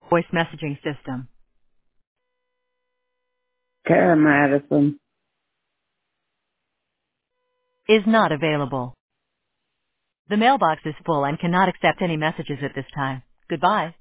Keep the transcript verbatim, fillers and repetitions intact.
voice messaging system. Kara Madison. Is not available. The mailbox is full and cannot accept any messages at this time. Goodbye.